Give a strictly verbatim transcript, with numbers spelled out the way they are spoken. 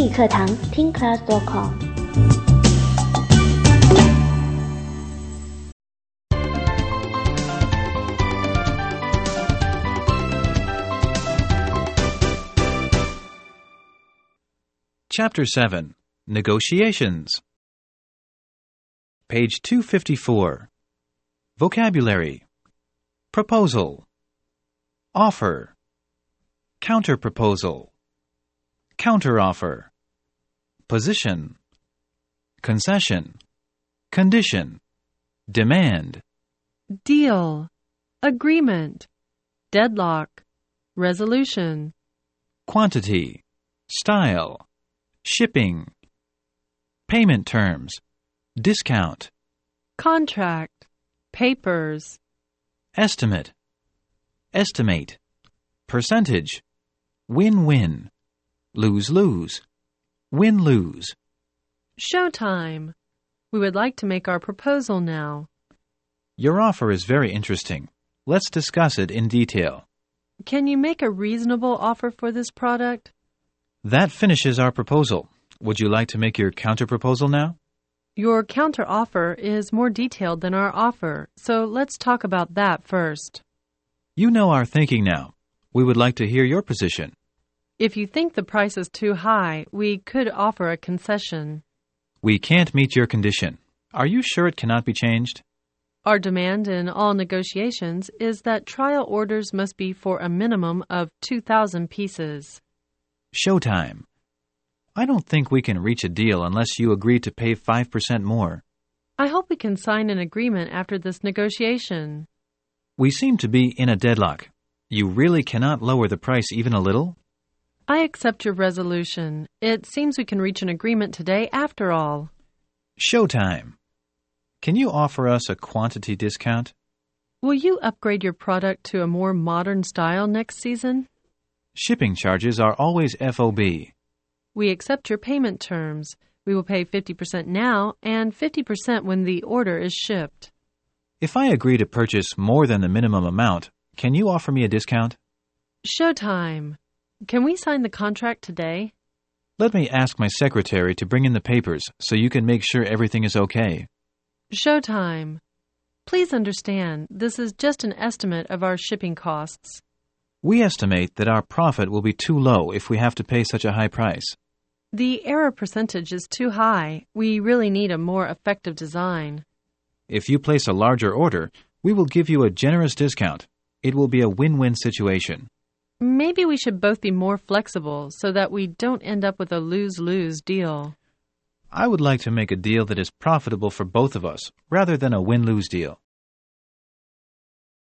英语课堂听 class dot com。 Chapter seven, Negotiations. Page two fifty-four. Vocabulary. Proposal. Offer. Counterproposal. Counteroffer. Position. Concession. Condition. Demand. Deal. Agreement. Deadlock. Resolution. Quantity. Style. Shipping. Payment terms. Discount. Contract. Papers. Estimate. Estimate. Percentage. Win-win. Lose-lose. Win-lose. Showtime. We would like to make our proposal now. Your offer is very interesting. Let's discuss it in detail. Can you make a reasonable offer for this product? That finishes our proposal. Would you like to make your counterproposal now? Your counteroffer is more detailed than our offer, so let's talk about that first. You know our thinking now. We would like to hear your position. If you think the price is too high, we could offer a concession. We can't meet your condition. Are you sure it cannot be changed? Our demand in all negotiations is that trial orders must be for a minimum of two thousand pieces. Showtime. I don't think we can reach a deal unless you agree to pay five percent more. I hope we can sign an agreement after this negotiation. We seem to be in a deadlock. You really cannot lower the price even a little? I accept your resolution. It seems we can reach an agreement today after all. Showtime. Can you offer us a quantity discount? Will you upgrade your product to a more modern style next season? Shipping charges are always F O B. We accept your payment terms. We will pay fifty percent now and fifty percent when the order is shipped. If I agree to purchase more than the minimum amount, can you offer me a discount? Showtime. Can we sign the contract today? Let me ask my secretary to bring in the papers so you can make sure everything is okay. Showtime. Please understand, this is just an estimate of our shipping costs. We estimate that our profit will be too low if we have to pay such a high price. The error percentage is too high. We really need a more effective design. If you place a larger order, we will give you a generous discount. It will be a win-win situation. Maybe we should both be more flexible so that we don't end up with a lose-lose deal. I would like to make a deal that is profitable for both of us, rather than a win-lose deal.